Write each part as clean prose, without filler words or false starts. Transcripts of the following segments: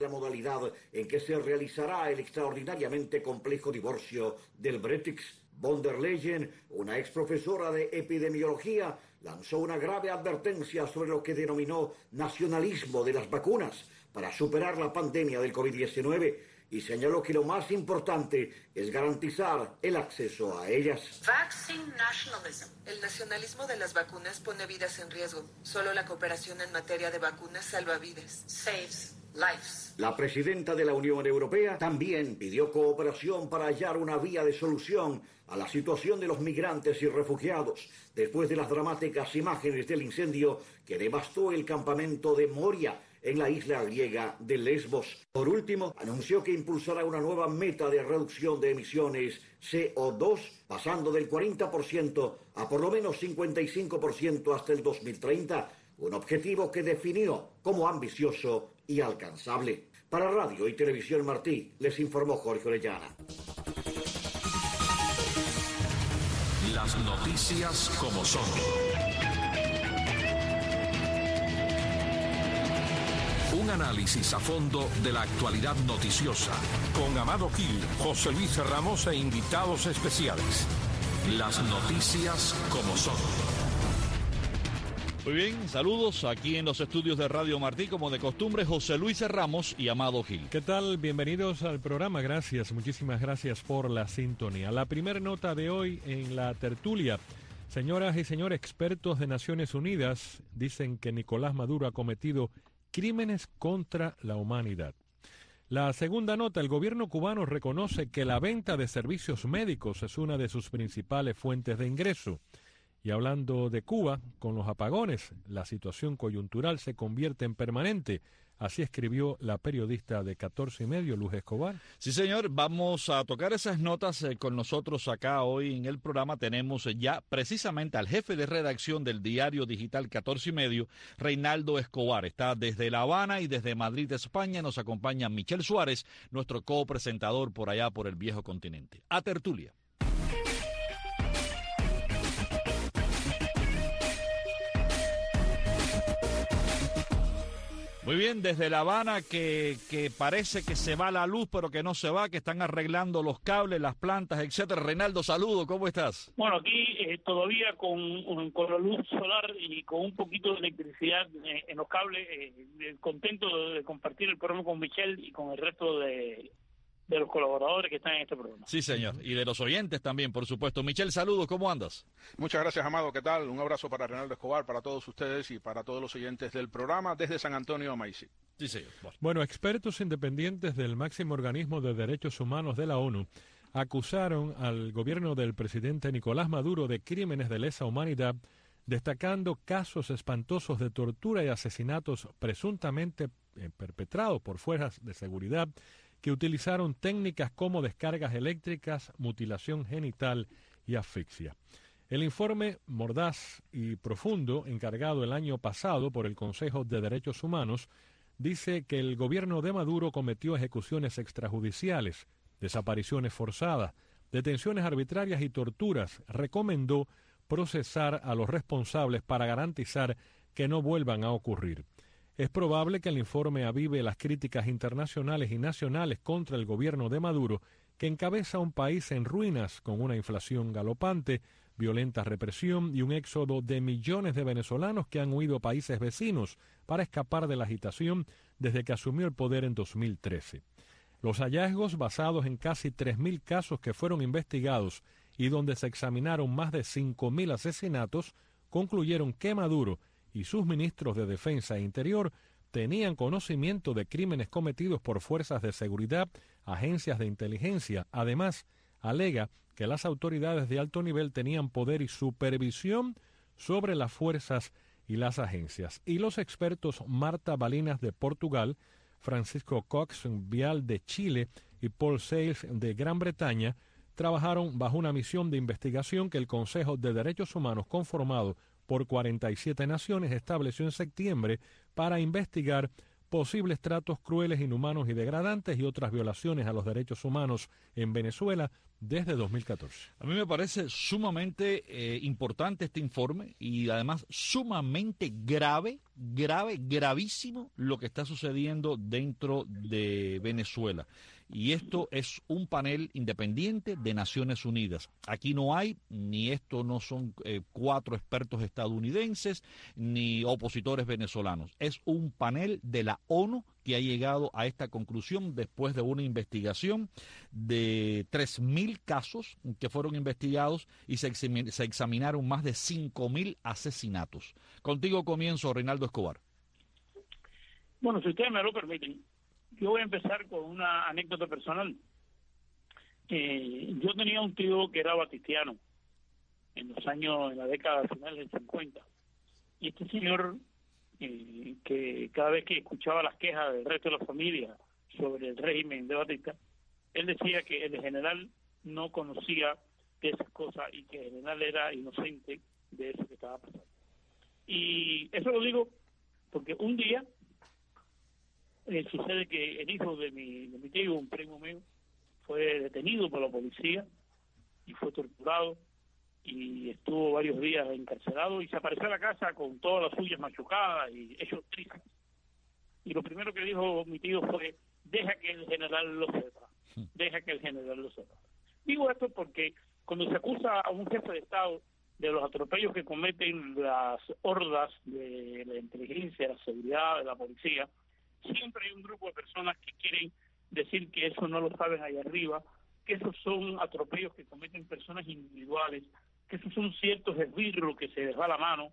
la modalidad en que se realizará el extraordinariamente complejo divorcio del Brexit. Von der Leyen, una ex profesora de epidemiología, lanzó una grave advertencia sobre lo que denominó nacionalismo de las vacunas para superar la pandemia del COVID-19 y señaló que lo más importante es garantizar el acceso a ellas. Vaccine nationalism. El nacionalismo de las vacunas pone vidas en riesgo. Solo la cooperación en materia de vacunas salva vidas. Saves lives. La presidenta de la Unión Europea también pidió cooperación para hallar una vía de solución a la situación de los migrantes y refugiados después de las dramáticas imágenes del incendio que devastó el campamento de Moria en la isla griega de Lesbos. Por último, anunció que impulsará una nueva meta de reducción de emisiones CO2, pasando del 40% a por lo menos 55% hasta el 2030, un objetivo que definió como ambicioso y alcanzable. Para Radio y Televisión Martí, les informó Jorge Orellana. Las noticias como son. Un análisis a fondo de la actualidad noticiosa. Con Amado Gil, José Luis Ramos e invitados especiales. Las noticias como son. Muy bien, saludos aquí en los estudios de Radio Martí, como de costumbre, José Luis Ramos y Amado Gil. ¿Qué tal? Bienvenidos al programa, gracias, muchísimas gracias por la sintonía. La primera nota de hoy en la tertulia. Señoras y señores, expertos de Naciones Unidas dicen que Nicolás Maduro ha cometido crímenes contra la humanidad. La segunda nota, el gobierno cubano reconoce que la venta de servicios médicos es una de sus principales fuentes de ingreso. Y hablando de Cuba, con los apagones, la situación coyuntural se convierte en permanente. Así escribió la periodista de 14 y medio, Luz Escobar. Sí, señor, vamos a tocar esas notas con nosotros acá hoy en el programa. Tenemos ya precisamente al jefe de redacción del diario digital 14 y medio, Reinaldo Escobar. Está desde La Habana y desde Madrid, España. Nos acompaña Michel Suárez, nuestro copresentador por allá por el viejo continente. A tertulia. Muy bien, desde La Habana que parece que se va la luz, pero que no se va, que están arreglando los cables, las plantas, etcétera. Reinaldo, saludo, ¿cómo estás? Bueno, aquí todavía con la luz solar y con un poquito de electricidad en los cables, contento de compartir el programa con Michelle y con el resto de los colaboradores que están en este programa. Sí, señor, y de los oyentes también, por supuesto. Michelle, saludos, ¿cómo andas? Muchas gracias, Amado, ¿qué tal? Un abrazo para Reinaldo Escobar, para todos ustedes y para todos los oyentes del programa desde San Antonio, Maicí. Sí, señor. Bueno, expertos independientes del máximo organismo de derechos humanos de la ONU acusaron al gobierno del presidente Nicolás Maduro de crímenes de lesa humanidad, destacando casos espantosos de tortura y asesinatos presuntamente perpetrados por fuerzas de seguridad que utilizaron técnicas como descargas eléctricas, mutilación genital y asfixia. El informe mordaz y profundo, encargado el año pasado por el Consejo de Derechos Humanos, dice que el gobierno de Maduro cometió ejecuciones extrajudiciales, desapariciones forzadas, detenciones arbitrarias y torturas. Recomendó procesar a los responsables para garantizar que no vuelvan a ocurrir. Es probable que el informe avive las críticas internacionales y nacionales contra el gobierno de Maduro, que encabeza un país en ruinas con una inflación galopante, violenta represión y un éxodo de millones de venezolanos que han huido a países vecinos para escapar de la agitación desde que asumió el poder en 2013. Los hallazgos, basados en casi 3.000 casos que fueron investigados y donde se examinaron más de 5.000 asesinatos, concluyeron que Maduro y sus ministros de Defensa e Interior tenían conocimiento de crímenes cometidos por fuerzas de seguridad, agencias de inteligencia. Además, alega que las autoridades de alto nivel tenían poder y supervisión sobre las fuerzas y las agencias. Y los expertos Marta Balinas de Portugal, Francisco Cox Vial de Chile y Paul Sales de Gran Bretaña trabajaron bajo una misión de investigación que el Consejo de Derechos Humanos, conformado por 47 naciones, estableció en septiembre para investigar posibles tratos crueles, inhumanos y degradantes y otras violaciones a los derechos humanos en Venezuela desde 2014. A mí me parece sumamente importante este informe y además sumamente grave gravísimo lo que está sucediendo dentro de Venezuela. Y esto es un panel independiente de Naciones Unidas. Aquí no hay, no son 4 expertos estadounidenses, ni opositores venezolanos. Es un panel de la ONU que ha llegado a esta conclusión después de una investigación de 3.000 casos que fueron investigados y se examinaron más de 5.000 asesinatos. Contigo comienzo, Reinaldo Escobar. Bueno, si ustedes me lo permiten, yo voy a empezar con una anécdota personal. Yo tenía un tío que era batistiano en la década final del 50. Y este señor, que cada vez que escuchaba las quejas del resto de la familia sobre el régimen de Batista, él decía que el general no conocía de esas cosas y que el general era inocente de eso que estaba pasando. Y eso lo digo porque un día sucede que el hijo de mi tío, un primo mío, fue detenido por la policía y fue torturado y estuvo varios días encarcelado y se apareció a la casa con todas las suyas machucadas y hechos tristes. Y lo primero que dijo mi tío fue: deja que el general lo sepa, deja que el general lo sepa. Digo esto porque cuando se acusa a un jefe de Estado de los atropellos que cometen las hordas de la inteligencia, de la seguridad, de la policía, siempre hay un grupo de personas que quieren decir que eso no lo saben allá arriba, que esos son atropellos que cometen personas individuales, que esos son ciertos esbirros que se les va la mano,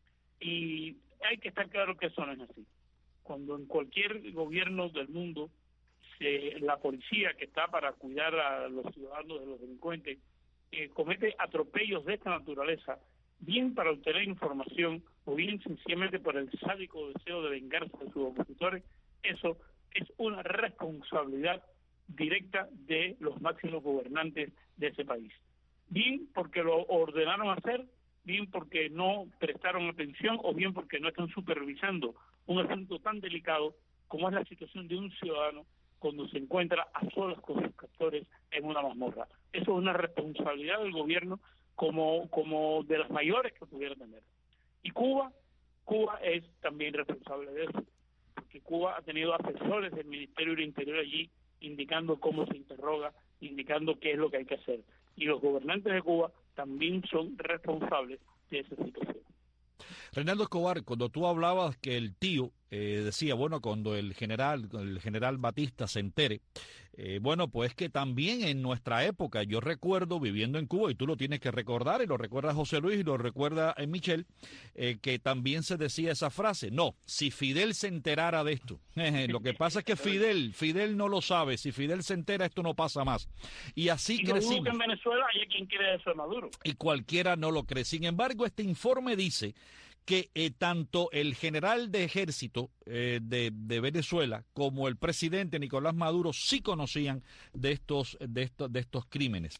y hay que estar claro que eso no es así. Cuando en cualquier gobierno del mundo la policía, que está para cuidar a los ciudadanos de los delincuentes, comete atropellos de esta naturaleza, bien para obtener información o bien sencillamente por el sádico deseo de vengarse de sus opositores, eso es una responsabilidad directa de los máximos gobernantes de ese país. Bien porque lo ordenaron hacer, bien porque no prestaron atención o bien porque no están supervisando un asunto tan delicado como es la situación de un ciudadano cuando se encuentra a solas con sus captores en una mazmorra. Eso es una responsabilidad del gobierno como de las mayores que pudiera tener. Y Cuba es también responsable de eso, porque Cuba ha tenido asesores del Ministerio del Interior allí indicando cómo se interroga, indicando qué es lo que hay que hacer. Y los gobernantes de Cuba también son responsables de esa situación. Reinaldo Escobar, cuando tú hablabas que el tío decía, bueno, cuando el general Batista se entere, bueno, pues que también en nuestra época, yo recuerdo viviendo en Cuba, y tú lo tienes que recordar, y lo recuerda José Luis, y lo recuerda Michelle, que también se decía esa frase: no, si Fidel se enterara de esto, lo que pasa es que Fidel no lo sabe, si Fidel se entera esto no pasa más. Y así crecimos. No dudo que en Venezuela hay quien cree eso de Maduro. Y cualquiera no lo cree. Sin embargo, este informe dice que tanto el general de ejército de Venezuela como el presidente Nicolás Maduro sí conocían de estos crímenes.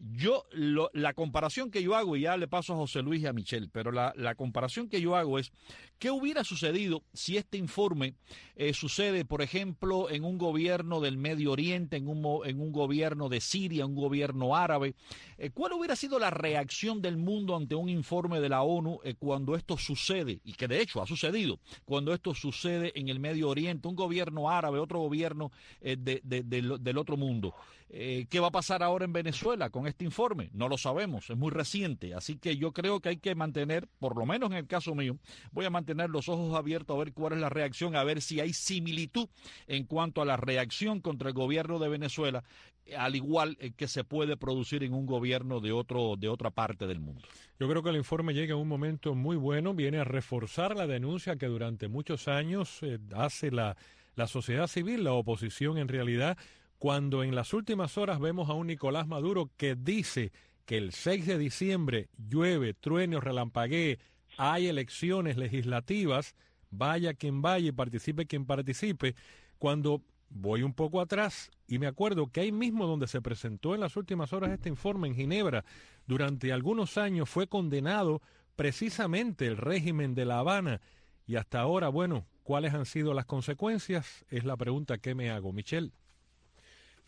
La comparación que yo hago, y ya le paso a José Luis y a Michelle, pero la comparación que yo hago es: ¿qué hubiera sucedido si este informe sucede, por ejemplo, en un gobierno del Medio Oriente, en un gobierno de Siria, un gobierno árabe? ¿Cuál hubiera sido la reacción del mundo ante un informe de la ONU cuando esto sucede? Y que de hecho ha sucedido, cuando esto sucede en el Medio Oriente, un gobierno árabe, otro gobierno del otro mundo. ¿Qué va a pasar ahora en Venezuela con este informe? No lo sabemos, es muy reciente, así que yo creo que hay que mantener, por lo menos en el caso mío, voy a mantener los ojos abiertos a ver cuál es la reacción, a ver si hay similitud en cuanto a la reacción contra el gobierno de Venezuela, al igual que se puede producir en un gobierno de otra parte del mundo. Yo creo que el informe llega en un momento muy bueno, viene a reforzar la denuncia que durante muchos años hace la sociedad civil, la oposición en realidad, cuando en las últimas horas vemos a un Nicolás Maduro que dice que el 6 de diciembre llueve, truene o relampaguee, hay elecciones legislativas, vaya quien vaya y participe quien participe. Cuando voy un poco atrás y me acuerdo que ahí mismo donde se presentó en las últimas horas este informe, en Ginebra, durante algunos años fue condenado precisamente el régimen de La Habana, y hasta ahora, bueno, ¿cuáles han sido las consecuencias? Es la pregunta que me hago. Michelle.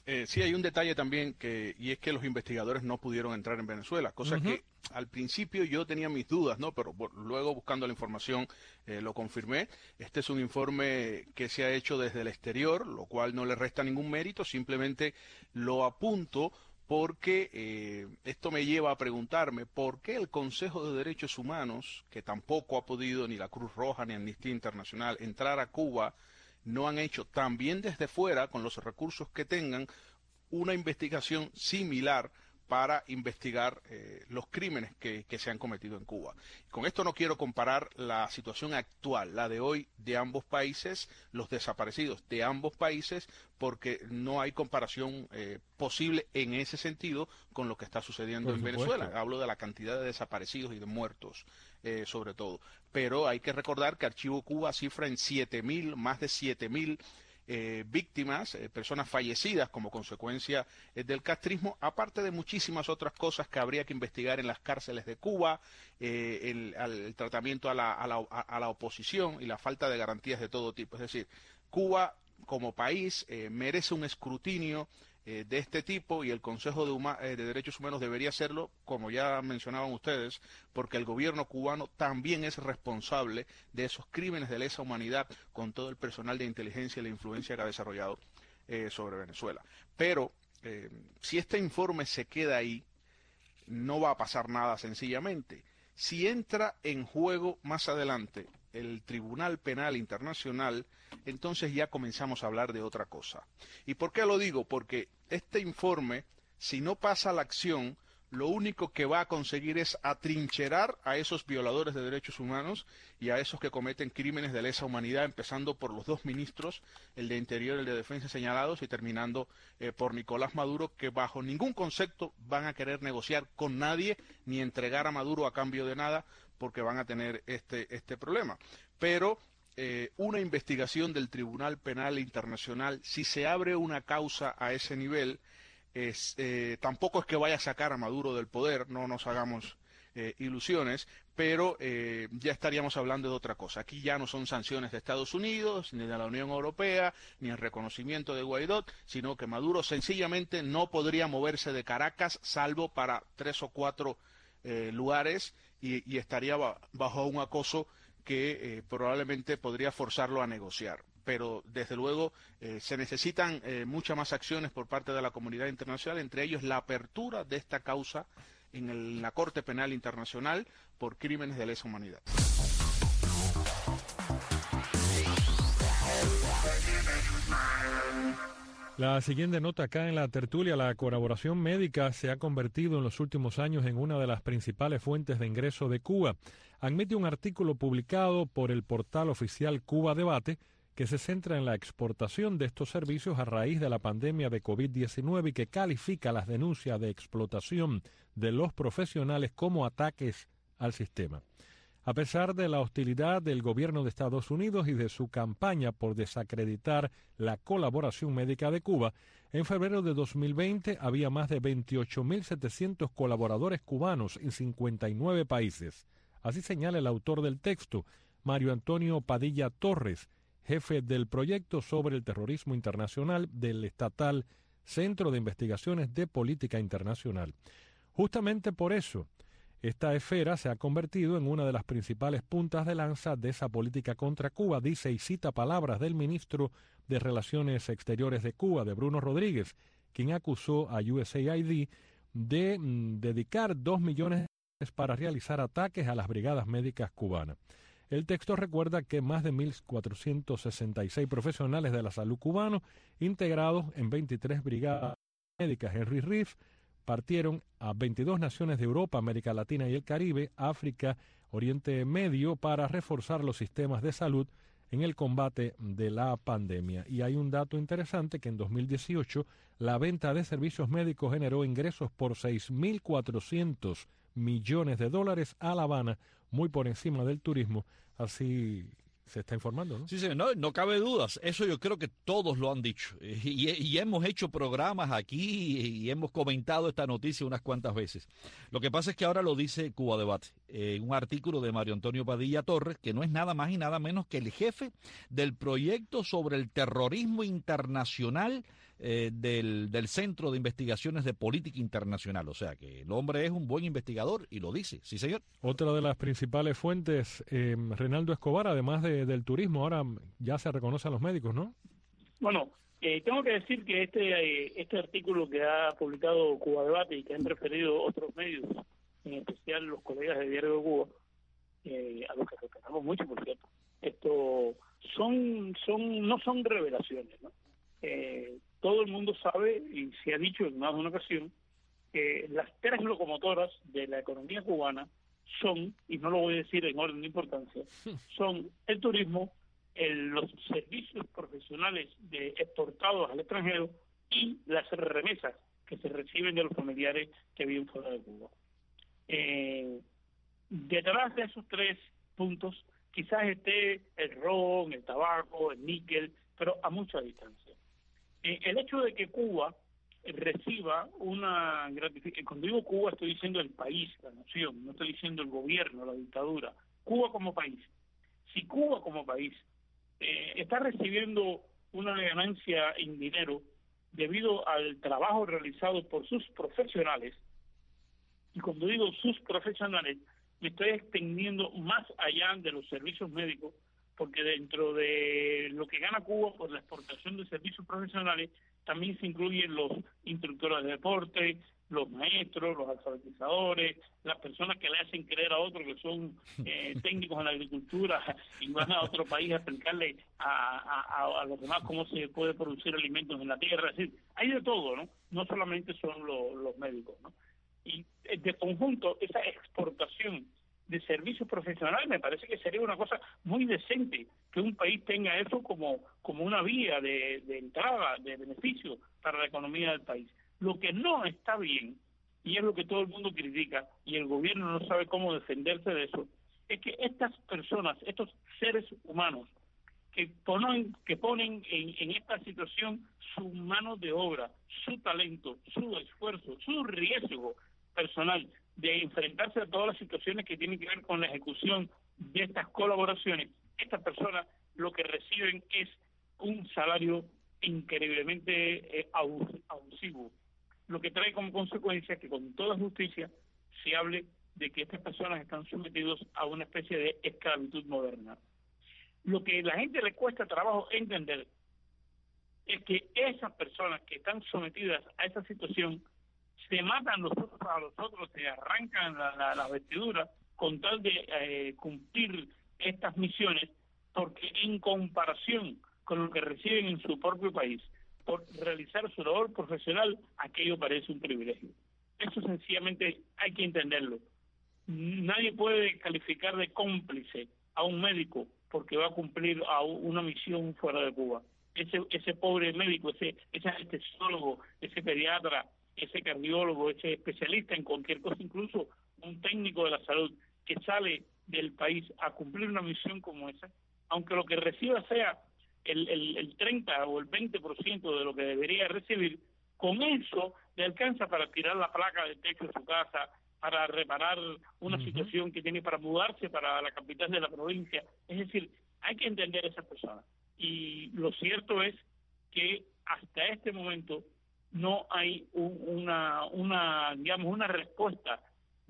Sí, hay un detalle también y es que los investigadores no pudieron entrar en Venezuela, cosa que al principio yo tenía mis dudas, ¿no? Pero luego buscando la información lo confirmé. Este es un informe que se ha hecho desde el exterior, lo cual no le resta ningún mérito, simplemente lo apunto porque esto me lleva a preguntarme por qué el Consejo de Derechos Humanos, que tampoco ha podido ni la Cruz Roja ni Amnistía Internacional entrar a Cuba, no han hecho también desde fuera, con los recursos que tengan, una investigación similar para investigar los crímenes que se han cometido en Cuba. Con esto no quiero comparar la situación actual, la de hoy de ambos países, los desaparecidos de ambos países, porque no hay comparación posible en ese sentido con lo que está sucediendo en Venezuela. Hablo de la cantidad de desaparecidos y de muertos, sobre todo. Pero hay que recordar que Archivo Cuba cifra en 7.000, más de 7.000 víctimas, personas fallecidas como consecuencia del castrismo, aparte de muchísimas otras cosas que habría que investigar en las cárceles de Cuba, el tratamiento a la oposición y la falta de garantías de todo tipo. Es decir, Cuba como país merece un escrutinio de este tipo, y el Consejo de Derechos Humanos debería hacerlo, como ya mencionaban ustedes, porque el gobierno cubano también es responsable de esos crímenes de lesa humanidad con todo el personal de inteligencia y la influencia que ha desarrollado sobre Venezuela. Pero si este informe se queda ahí, no va a pasar nada sencillamente. Si entra en juego más adelante el Tribunal Penal Internacional, entonces ya comenzamos a hablar de otra cosa. ¿Y por qué lo digo? Porque este informe, si no pasa a la acción, lo único que va a conseguir es atrincherar a esos violadores de derechos humanos y a esos que cometen crímenes de lesa humanidad, empezando por los dos ministros, el de Interior y el de Defensa señalados, y terminando por Nicolás Maduro, que bajo ningún concepto van a querer negociar con nadie ni entregar a Maduro a cambio de nada, porque van a tener este problema. Pero una investigación del Tribunal Penal Internacional, si se abre una causa a ese nivel, tampoco es que vaya a sacar a Maduro del poder, no nos hagamos ilusiones, pero ya estaríamos hablando de otra cosa. Aquí ya no son sanciones de Estados Unidos, ni de la Unión Europea, ni el reconocimiento de Guaidó, sino que Maduro sencillamente no podría moverse de Caracas, salvo para 3 o 4 lugares, y estaría bajo un acoso que probablemente podría forzarlo a negociar. Pero desde luego se necesitan muchas más acciones por parte de la comunidad internacional, entre ellos la apertura de esta causa en la Corte Penal Internacional por crímenes de lesa humanidad. La siguiente nota acá en la tertulia: la colaboración médica se ha convertido en los últimos años en una de las principales fuentes de ingreso de Cuba. Admite un artículo publicado por el portal oficial Cuba Debate que se centra en la exportación de estos servicios a raíz de la pandemia de COVID-19 y que califica las denuncias de explotación de los profesionales como ataques al sistema. A pesar de la hostilidad del gobierno de Estados Unidos y de su campaña por desacreditar la colaboración médica de Cuba, en febrero de 2020 había más de 28.700 colaboradores cubanos en 59 países. Así señala el autor del texto, Mario Antonio Padilla Torres, jefe del proyecto sobre el terrorismo internacional del estatal Centro de Investigaciones de Política Internacional. Justamente por eso, esta esfera se ha convertido en una de las principales puntas de lanza de esa política contra Cuba, dice y cita palabras del ministro de Relaciones Exteriores de Cuba, de Bruno Rodríguez, quien acusó a USAID de dedicar 2 millones para realizar ataques a las brigadas médicas cubanas. El texto recuerda que más de 1.466 profesionales de la salud cubanos, integrados en 23 brigadas médicas Henry Reef, partieron a 22 naciones de Europa, América Latina y el Caribe, África, Oriente Medio, para reforzar los sistemas de salud en el combate de la pandemia. Y hay un dato interesante, que en 2018 la venta de servicios médicos generó ingresos por $6.400 millones a La Habana, muy por encima del turismo. Así se está informando, ¿no? Sí, no cabe dudas. Eso yo creo que todos lo han dicho. Y hemos hecho programas aquí y hemos comentado esta noticia unas cuantas veces. Lo que pasa es que ahora lo dice Cuba Debate. un artículo de Mario Antonio Padilla Torres, que no es nada más y nada menos que el jefe del proyecto sobre el terrorismo internacional del Centro de Investigaciones de Política Internacional. O sea que el hombre es un buen investigador y lo dice. Sí, señor. Otra de las principales fuentes, Reinaldo Escobar, además del turismo, ahora ya se reconoce a los médicos, ¿no? Bueno, tengo que decir que este artículo que ha publicado Cuba Debate y que han referido otros medios, en especial los colegas de Diario de Cuba, a los que respetamos mucho, por cierto, no son revelaciones, ¿no? Todo el mundo sabe, y se ha dicho en más de una ocasión, que las tres locomotoras de la economía cubana son, y no lo voy a decir en orden de importancia, son el turismo, los servicios profesionales exportados al extranjero y las remesas que se reciben de los familiares que viven fuera de Cuba. Detrás de esos tres puntos quizás esté el ron, el tabaco, el níquel, pero a mucha distancia. El hecho de que Cuba reciba una gratificación, cuando digo Cuba estoy diciendo el país, la nación, no estoy diciendo el gobierno, la dictadura, Cuba como país. Si Cuba como país está recibiendo una ganancia en dinero debido al trabajo realizado por sus profesionales, y cuando digo sus profesionales, me estoy extendiendo más allá de los servicios médicos, porque dentro de lo que gana Cuba por la exportación de servicios profesionales también se incluyen los instructores de deporte, los maestros, los alfabetizadores, las personas que le hacen creer a otros que son técnicos en la agricultura y van a otro país a explicarle a los demás cómo se puede producir alimentos en la tierra. Es decir, hay de todo, ¿no? No solamente son los médicos, ¿no? Y de conjunto, esa exportación de servicios profesionales me parece que sería una cosa muy decente que un país tenga eso como una vía de entrada, de beneficio para la economía del país. Lo que no está bien, y es lo que todo el mundo critica, y el gobierno no sabe cómo defenderse de eso, es que estas personas, estos seres humanos, que ponen en esta situación su mano de obra, su talento, su esfuerzo, su riesgo personal de enfrentarse a todas las situaciones que tienen que ver con la ejecución de estas colaboraciones, estas personas lo que reciben es un salario increíblemente abusivo, lo que trae como consecuencia que con toda justicia se hable de que estas personas están sometidos a una especie de esclavitud moderna. Lo que a la gente le cuesta trabajo entender es que esas personas que están sometidas a esa situación se matan los unos a los otros, se arrancan la vestidura con tal de cumplir estas misiones, porque en comparación con lo que reciben en su propio país por realizar su labor profesional, aquello parece un privilegio. Eso sencillamente hay que entenderlo. Nadie puede calificar de cómplice a un médico porque va a cumplir a una misión fuera de Cuba. Ese pobre médico, ese anestesiólogo, ese pediatra, ese cardiólogo, ese especialista en cualquier cosa, incluso un técnico de la salud que sale del país a cumplir una misión como esa, aunque lo que reciba sea el 30 o el 20% de lo que debería recibir, con eso le alcanza para tirar la placa del techo de su casa, para reparar una situación que tiene para mudarse para la capital de la provincia. Es decir, hay que entender a esas personas. Y lo cierto es que hasta este momento no hay una respuesta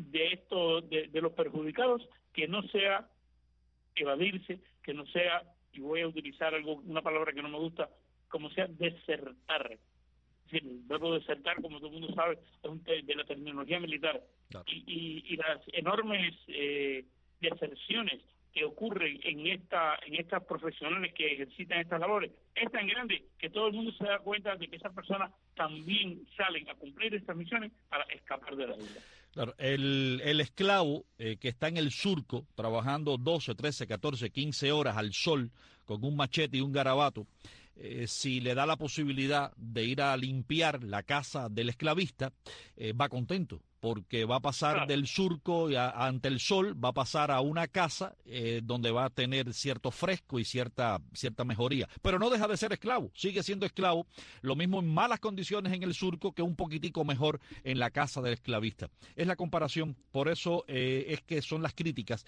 de los perjudicados que no sea evadirse, que no sea, y voy a utilizar una palabra que no me gusta, como sea desertar. Es decir, el verbo desertar, como todo el mundo sabe, es de la terminología militar. Claro. Y las enormes deserciones que ocurren en estas profesionales que ejercitan estas labores es tan grande que todo el mundo se da cuenta de que esas personas también salen a cumplir estas misiones para escapar de la vida. Claro, el esclavo que está en el surco trabajando 12, 13, 14, 15 horas al sol con un machete y un garabato, si le da la posibilidad de ir a limpiar la casa del esclavista, va contento, porque va a pasar del surco y ante el sol, va a pasar a una casa donde va a tener cierto fresco y cierta mejoría. Pero no deja de ser esclavo, sigue siendo esclavo, lo mismo en malas condiciones en el surco que un poquitico mejor en la casa del esclavista. Es la comparación, por eso es que son las críticas.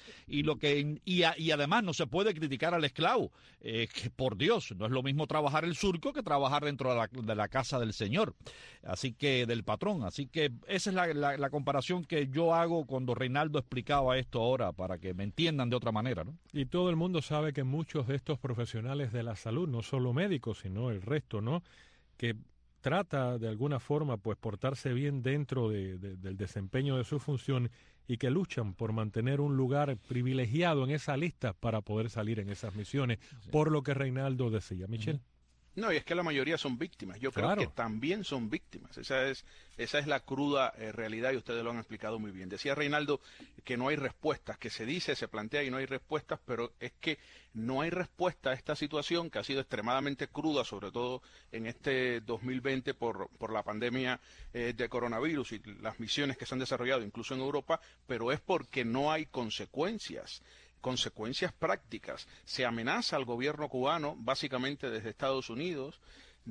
Y además no se puede criticar al esclavo, que por Dios, no es lo mismo trabajar el surco que trabajar dentro de la casa del señor, así que del patrón. Así que esa es la comparación que yo hago cuando Reinaldo explicaba esto ahora, para que me entiendan de otra manera, ¿no? Y todo el mundo sabe que muchos de estos profesionales de la salud, no solo médicos, sino el resto, ¿no?, que trata de alguna forma pues portarse bien dentro del desempeño de su función y que luchan por mantener un lugar privilegiado en esa lista para poder salir en esas misiones, por lo que Reinaldo decía. Michelle. No, y es que la mayoría son víctimas. Yo creo que también son víctimas. Esa es la cruda realidad y ustedes lo han explicado muy bien. Decía Reinaldo que no hay respuestas, que se plantea y no hay respuestas, pero es que no hay respuesta a esta situación que ha sido extremadamente cruda, sobre todo en este 2020 por la pandemia de coronavirus y las misiones que se han desarrollado incluso en Europa, pero es porque no hay consecuencias prácticas. Se amenaza al gobierno cubano básicamente desde Estados Unidos,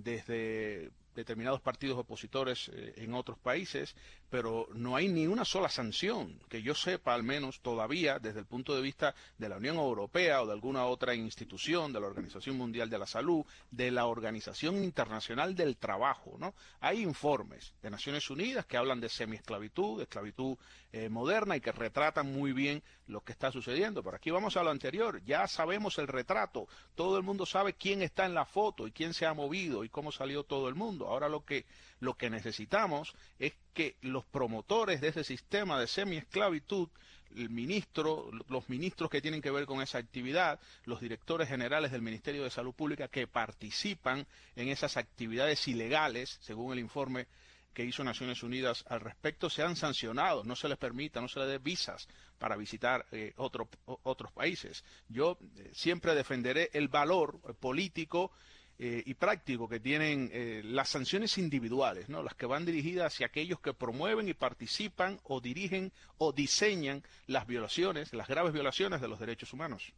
desde determinados partidos opositores en otros países, pero no hay ni una sola sanción, que yo sepa al menos todavía desde el punto de vista de la Unión Europea o de alguna otra institución, de la Organización Mundial de la Salud, de la Organización Internacional del Trabajo, ¿no? Hay informes de Naciones Unidas que hablan de semiesclavitud, de esclavitud moderna y que retratan muy bien lo que está sucediendo. Pero aquí vamos a lo anterior, ya sabemos el retrato, todo el mundo sabe quién está en la foto y quién se ha movido y cómo salió todo el mundo. Ahora lo que necesitamos es que los promotores de ese sistema de semiesclavitud, los ministros que tienen que ver con esa actividad, los directores generales del Ministerio de Salud Pública que participan en esas actividades ilegales, según el informe que hizo Naciones Unidas al respecto, sean sancionados, no se les permita, no se les dé visas para visitar otros países. Yo siempre defenderé el valor político y práctico que tienen las sanciones individuales, ¿no?, las que van dirigidas hacia aquellos que promueven y participan o dirigen o diseñan las violaciones, las graves violaciones de los derechos humanos.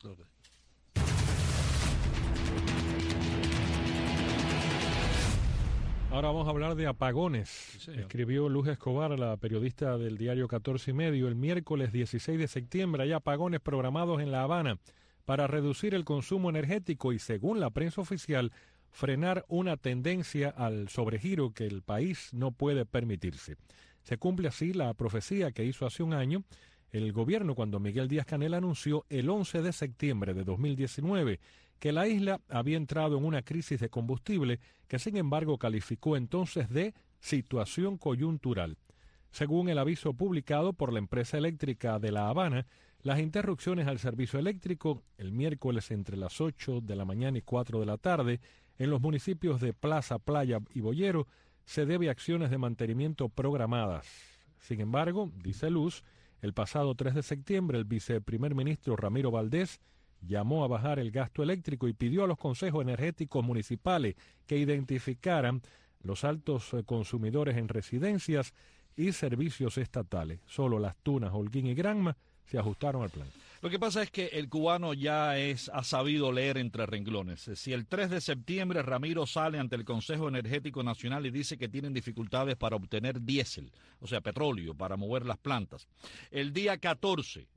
Ahora vamos a hablar de apagones. Sí, escribió Luz Escobar, la periodista del diario 14 y medio, el miércoles 16 de septiembre hay apagones programados en La Habana para reducir el consumo energético y, según la prensa oficial, frenar una tendencia al sobregiro que el país no puede permitirse. Se cumple así la profecía que hizo hace un año el gobierno cuando Miguel Díaz-Canel anunció el 11 de septiembre de 2019 que la isla había entrado en una crisis de combustible que, sin embargo, calificó entonces de situación coyuntural. Según el aviso publicado por la empresa eléctrica de La Habana, las interrupciones al servicio eléctrico el miércoles entre las 8 de la mañana y 4 de la tarde en los municipios de Plaza, Playa y Boyero se debe a acciones de mantenimiento programadas. Sin embargo, dice Luz, el pasado 3 de septiembre el viceprimer ministro Ramiro Valdés llamó a bajar el gasto eléctrico y pidió a los consejos energéticos municipales que identificaran los altos consumidores en residencias y servicios estatales. Solo Las Tunas, Holguín y Granma se ajustaron al plan. Lo que pasa es que el cubano ya ha sabido leer entre renglones. Si el 3 de septiembre Ramiro sale ante el Consejo Energético Nacional y dice que tienen dificultades para obtener diésel, o sea, petróleo, para mover las plantas. El día 14,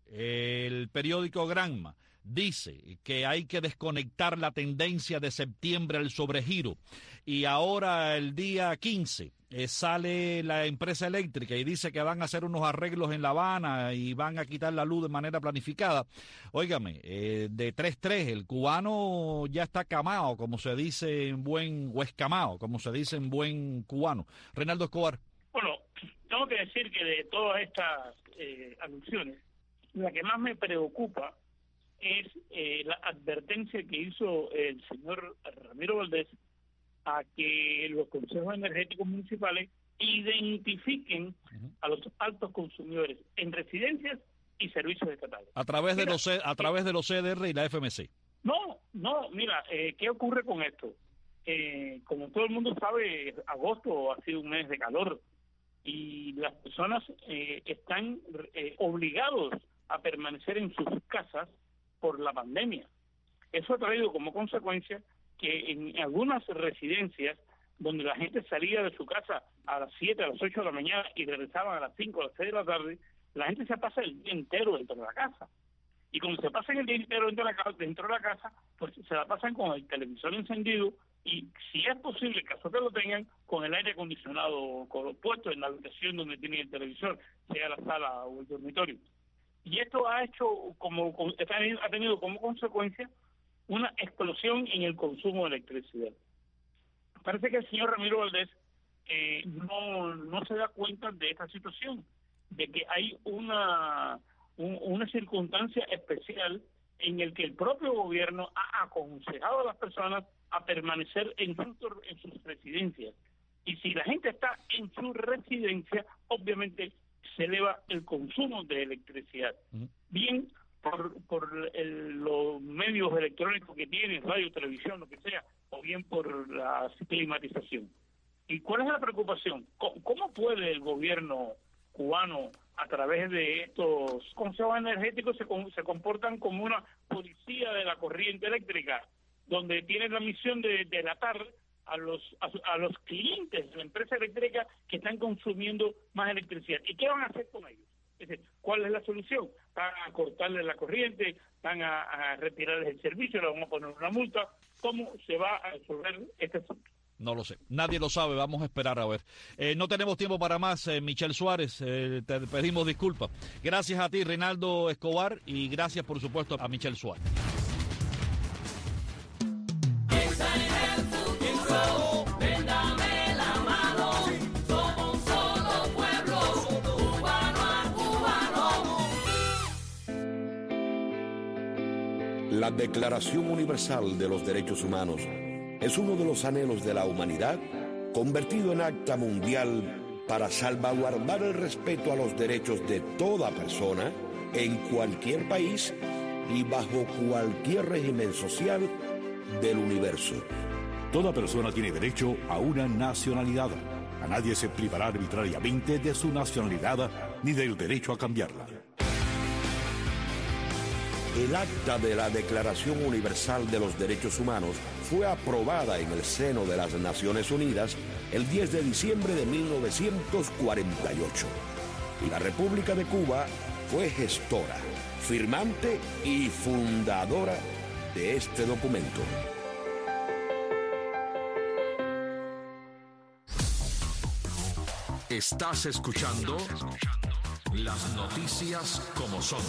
el periódico Granma dice que hay que desconectar la tendencia de septiembre al sobregiro. Y ahora el día 15 sale la empresa eléctrica y dice que van a hacer unos arreglos en La Habana y van a quitar la luz de manera planificada. Óigame, de 3-3, el cubano ya está camao, como se dice en buen, o escamao, como se dice en buen cubano. Reinaldo Escobar. Bueno, tengo que decir que de todas estas alusiones, la que más me preocupa es la advertencia que hizo el señor Ramiro Valdés a que los consejos energéticos municipales identifiquen a los altos consumidores en residencias y servicios estatales. A través de los CDR y la FMC. No, mira, ¿qué ocurre con esto? Como todo el mundo sabe, agosto ha sido un mes de calor y las personas están obligados a permanecer en sus casas por la pandemia. Eso ha traído como consecuencia que en algunas residencias donde la gente salía de su casa a las 7, a las 8 de la mañana y regresaban a las 5, a las 6 de la tarde, la gente se pasa el día entero dentro de la casa. Y como se pasan el día entero dentro de la casa, pues se la pasan con el televisor encendido y, si es posible, caso que lo tengan, con el aire acondicionado puesto en la habitación donde tienen el televisor, sea la sala o el dormitorio. Y esto ha tenido como consecuencia una explosión en el consumo de electricidad. Parece que el señor Ramiro Valdés no se da cuenta de esta situación, de que hay una circunstancia especial en el que el propio gobierno ha aconsejado a las personas a permanecer en sus residencias. Y si la gente está en su residencia, obviamente se eleva el consumo de electricidad. Bien por los medios electrónicos que tienen, radio, televisión, lo que sea, o bien por la climatización. ¿Y cuál es la preocupación? ¿Cómo puede el gobierno cubano, a través de estos consejos energéticos, se comportan como una policía de la corriente eléctrica, donde tienen la misión de delatar a los clientes de la empresa eléctrica que están consumiendo más electricidad? ¿Y qué van a hacer con ellos? Es decir, ¿cuál es la solución? ¿Van a cortarles la corriente? ¿Van a retirarles el servicio? ¿Le van a poner una multa? ¿Cómo se va a resolver este asunto? No lo sé, nadie lo sabe, vamos a esperar a ver. No tenemos tiempo para más, Michel Suárez, te pedimos disculpas. Gracias a ti, Reinaldo Escobar, y gracias, por supuesto, a Michel Suárez. La Declaración Universal de los Derechos Humanos es uno de los anhelos de la humanidad convertido en acta mundial para salvaguardar el respeto a los derechos de toda persona en cualquier país y bajo cualquier régimen social del universo. Toda persona tiene derecho a una nacionalidad. A nadie se privará arbitrariamente de su nacionalidad ni del derecho a cambiarla. El acta de la Declaración Universal de los Derechos Humanos fue aprobada en el seno de las Naciones Unidas el 10 de diciembre de 1948. Y la República de Cuba fue gestora, firmante y fundadora de este documento. Estás escuchando las noticias como son.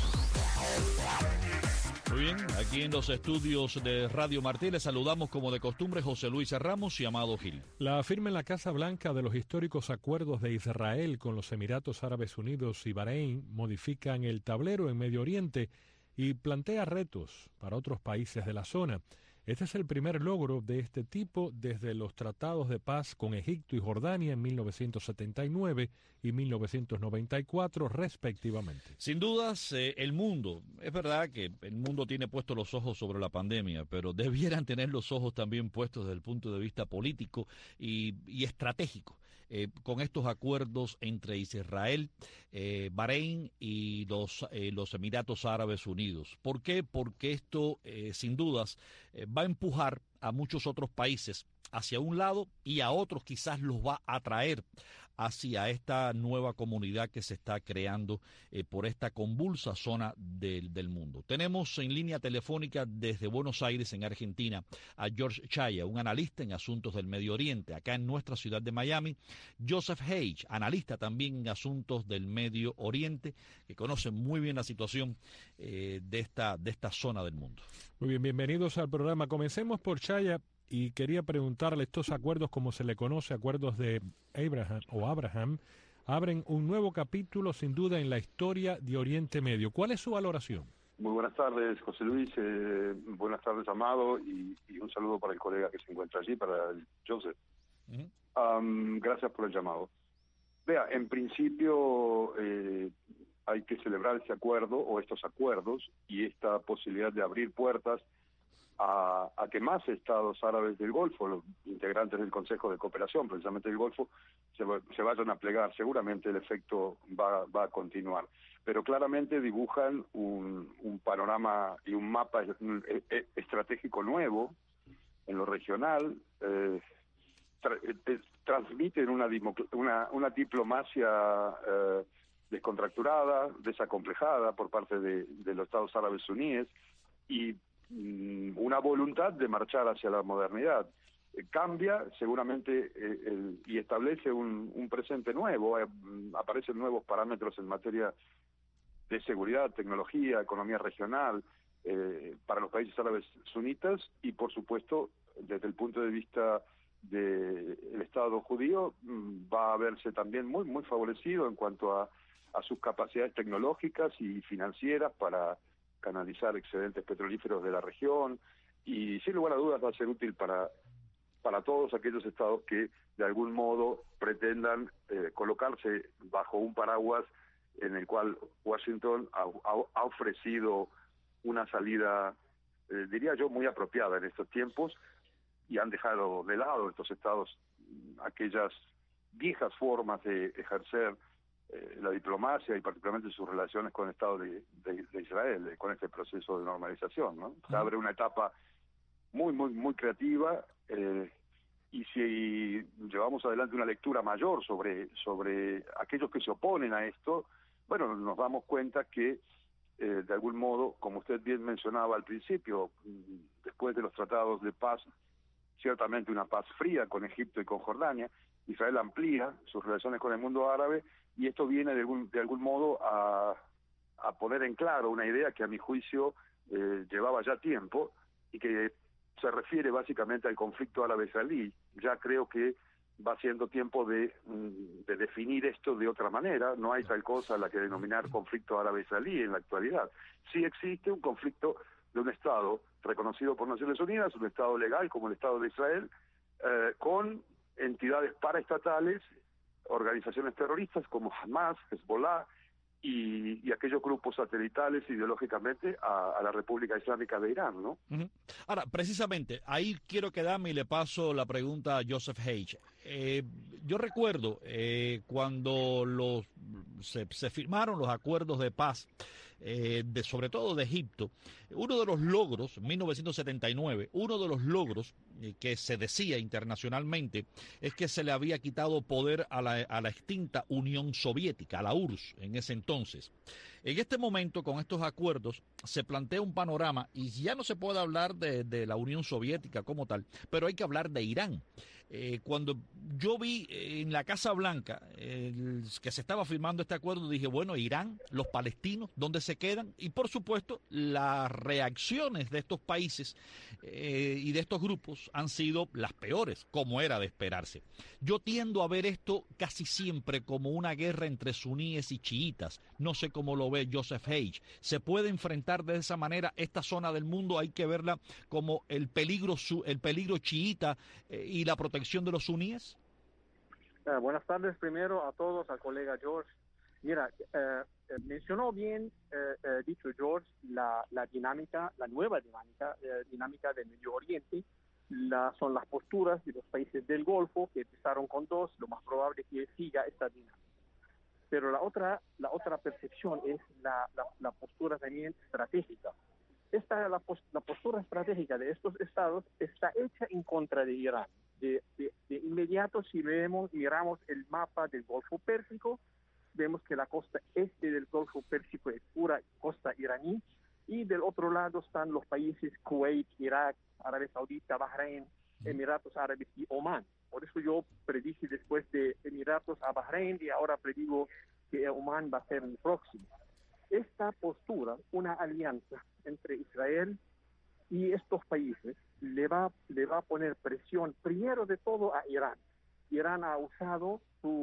Muy bien, aquí en los estudios de Radio Martí les saludamos como de costumbre José Luis Ramos y Amado Gil. La firma en la Casa Blanca de los históricos acuerdos de Israel con los Emiratos Árabes Unidos y Bahrein modifican el tablero en Medio Oriente y plantea retos para otros países de la zona. Este es el primer logro de este tipo desde los tratados de paz con Egipto y Jordania en 1979 y 1994, respectivamente. Sin dudas, el mundo, es verdad que el mundo tiene puestos los ojos sobre la pandemia, pero debieran tener los ojos también puestos desde el punto de vista político y estratégico. Con estos acuerdos entre Israel, Bahrein y los Emiratos Árabes Unidos. ¿Por qué? Porque esto, sin dudas, va a empujar a muchos otros países hacia un lado y a otros quizás los va a atraer hacia esta nueva comunidad que se está creando por esta convulsa zona del mundo. Tenemos en línea telefónica desde Buenos Aires, en Argentina, a George Chaya, un analista en asuntos del Medio Oriente. Acá en nuestra ciudad de Miami, Joseph Hage, analista también en asuntos del Medio Oriente, que conoce muy bien la situación de esta zona del mundo. Muy bien, bienvenidos al programa. Comencemos por Chaya. Y quería preguntarle, estos acuerdos, como se le conoce, acuerdos de Abraham, abren un nuevo capítulo, sin duda, en la historia de Oriente Medio. ¿Cuál es su valoración? Muy buenas tardes, José Luis. Buenas tardes, Amado, y un saludo para el colega que se encuentra allí, para el Joseph. Gracias por el llamado. Vea, en principio hay que celebrar este acuerdo o estos acuerdos y esta posibilidad de abrir puertas a que más estados árabes del Golfo, los integrantes del Consejo de Cooperación precisamente del Golfo, se vayan a plegar. Seguramente el efecto va a continuar, pero claramente dibujan un panorama y un mapa estratégico nuevo en lo regional. Transmiten una diplomacia descontracturada, desacomplejada por parte de los Estados Árabes suníes, y una voluntad de marchar hacia la modernidad. Cambia seguramente y establece un presente nuevo. Aparecen nuevos parámetros en materia de seguridad, tecnología, economía regional para los países árabes sunitas, y por supuesto desde el punto de vista del Estado judío va a verse también muy favorecido en cuanto a sus capacidades tecnológicas y financieras para canalizar excedentes petrolíferos de la región, y sin lugar a dudas va a ser útil para todos aquellos estados que de algún modo pretendan colocarse bajo un paraguas en el cual Washington ha ofrecido una salida, diría yo, muy apropiada en estos tiempos, y han dejado de lado estos estados aquellas viejas formas de ejercer la diplomacia y particularmente sus relaciones con el Estado de Israel, con este proceso de normalización, ¿no? Se abre una etapa muy creativa, y si llevamos adelante una lectura mayor sobre aquellos que se oponen a esto, bueno, nos damos cuenta que de algún modo, como usted bien mencionaba al principio, después de los tratados de paz, ciertamente una paz fría con Egipto y con Jordania, Israel amplía sus relaciones con el mundo árabe, y esto viene de algún modo a poner en claro una idea que a mi juicio llevaba ya tiempo, y que se refiere básicamente al conflicto árabe-israelí. Ya creo que va siendo tiempo de definir esto de otra manera. No hay tal cosa a la que denominar conflicto árabe-israelí en la actualidad. Sí existe un conflicto de un Estado reconocido por Naciones Unidas, un Estado legal como el Estado de Israel, con entidades paraestatales, organizaciones terroristas como Hamas, Hezbollah y aquellos grupos satelitales ideológicamente a la República Islámica de Irán, ¿no? Uh-huh. Ahora, precisamente, ahí quiero quedarme y le paso la pregunta a Joseph Hage. Yo recuerdo cuando se firmaron los acuerdos de paz, sobre todo de Egipto, uno de los logros, 1979, uno de los logros que se decía internacionalmente es que se le había quitado poder a la extinta Unión Soviética, a la URSS en ese entonces. En este momento, con estos acuerdos, se plantea un panorama, y ya no se puede hablar de la Unión Soviética como tal, pero hay que hablar de Irán. Cuando yo vi en la Casa Blanca que se estaba firmando este acuerdo, dije, bueno, Irán, los palestinos, ¿dónde se quedan? Y por supuesto, las reacciones de estos países y de estos grupos han sido las peores, como era de esperarse. Yo tiendo a ver esto casi siempre como una guerra entre suníes y chiitas. No sé cómo lo ve Joseph Hage. ¿Se puede enfrentar de esa manera esta zona del mundo? Hay que verla como el peligro chiita y la protección de los suníes. Buenas tardes primero a todos, al colega George. Mira, mencionó bien, dicho George, la dinámica, la nueva dinámica del Medio Oriente. Son las posturas de los países del Golfo, que empezaron con dos. Lo más probable es que siga esta dinámica. Pero la otra percepción es la postura también estratégica. La postura estratégica de estos estados está hecha en contra de Irán. De inmediato, si miramos el mapa del Golfo Pérsico, vemos que la costa este del Golfo Pérsico es pura costa iraní, y del otro lado están los países Kuwait, Irak, Arabia Saudita, Bahrein, Emiratos Árabes y Omán. Por eso yo predije después de Emiratos a Bahrein, y ahora predigo que Omán va a ser el próximo. Esta postura, una alianza entre Israel y estos países, le va a poner presión primero de todo a Irán. Irán ha usado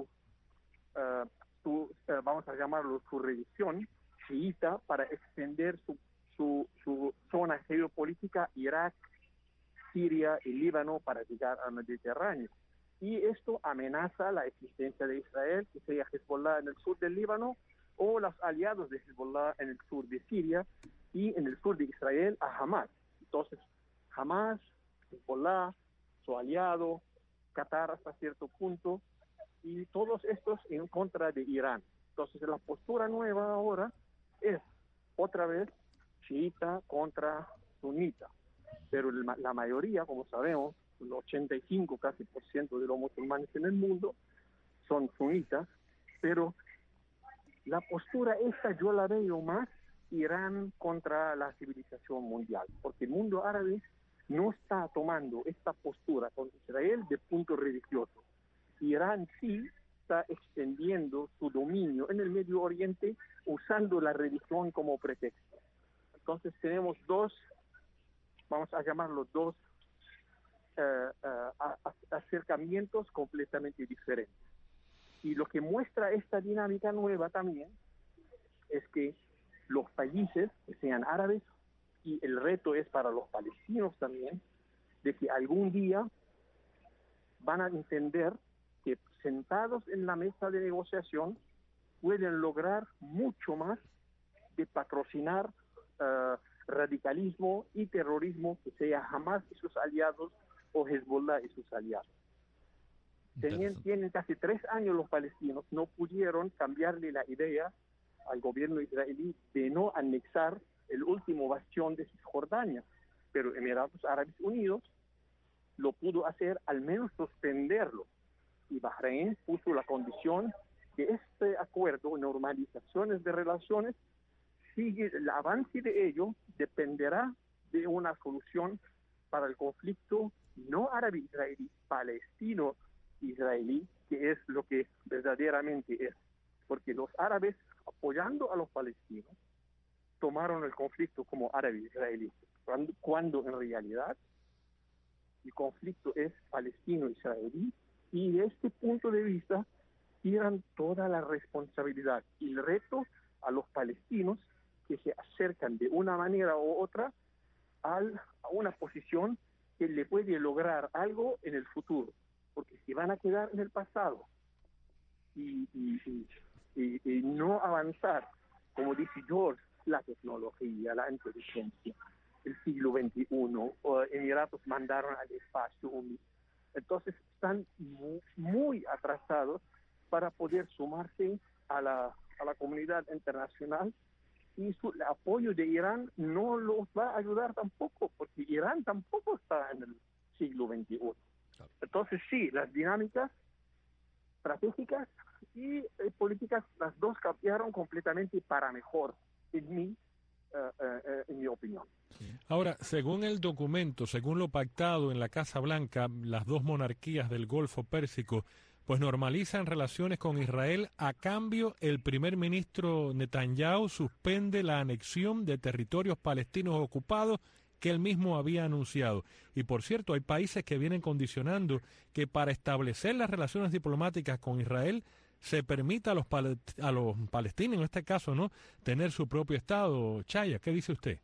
vamos a llamarlo su religión chiita para extender su zona geopolítica, Irak, Siria y Líbano, para llegar al Mediterráneo. Y esto amenaza la existencia de Israel, que sea Hezbollah en el sur del Líbano, o los aliados de Hezbollah en el sur de Siria, y en el sur de Israel a Hamas. Entonces, Hamas, Hezbollah, su aliado, Qatar hasta cierto punto, y todos estos en contra de Irán. Entonces la postura nueva ahora es otra vez chiita contra sunita, pero la mayoría, como sabemos, el 85 casi por ciento de los musulmanes en el mundo son sunitas, pero la postura esta yo la veo más Irán contra la civilización mundial, porque el mundo árabe no está tomando esta postura con Israel de punto religioso. Irán sí está extendiendo su dominio en el Medio Oriente usando la religión como pretexto. Entonces tenemos dos, vamos a llamarlo dos acercamientos completamente diferentes. Y lo que muestra esta dinámica nueva también es que los países, que sean árabes, y el reto es para los palestinos también, de que algún día van a entender que sentados en la mesa de negociación pueden lograr mucho más de patrocinar radicalismo y terrorismo, que sea Hamas y sus aliados o Hezbollah y sus aliados. Tienen casi 3 años los palestinos, no pudieron cambiarle la idea al gobierno israelí de no anexar el último bastión de Cisjordania, pero Emiratos Árabes Unidos lo pudo hacer, al menos suspenderlo, y Bahrein puso la condición que este acuerdo, normalizaciones de relaciones, sigue, el avance de ello dependerá de una solución para el conflicto no árabe-israelí, palestino-israelí, que es lo que verdaderamente es, porque los árabes, apoyando a los palestinos, tomaron el conflicto como árabe-israelí, cuando en realidad el conflicto es palestino-israelí, y de este punto de vista tiran toda la responsabilidad y el reto a los palestinos que se acercan de una manera u otra a una posición que le puede lograr algo en el futuro, porque si van a quedar en el pasado y no avanzar, como dice George, la tecnología, la inteligencia, el siglo XXI, Emiratos mandaron al espacio, entonces están muy atrasados para poder sumarse a la comunidad internacional, y el apoyo de Irán no los va a ayudar tampoco, porque Irán tampoco está en el siglo XXI. Entonces sí, las dinámicas estratégicas y políticas, las dos cambiaron completamente para mejor, en mi opinión. Ahora, según el documento, según lo pactado en la Casa Blanca, las dos monarquías del Golfo Pérsico pues normalizan relaciones con Israel. A cambio, el primer ministro Netanyahu suspende la anexión de territorios palestinos ocupados que él mismo había anunciado. Y por cierto, hay países que vienen condicionando que para establecer las relaciones diplomáticas con Israel se permita a los palestinos, en este caso, ¿no?, tener su propio Estado. Chaya, ¿qué dice usted?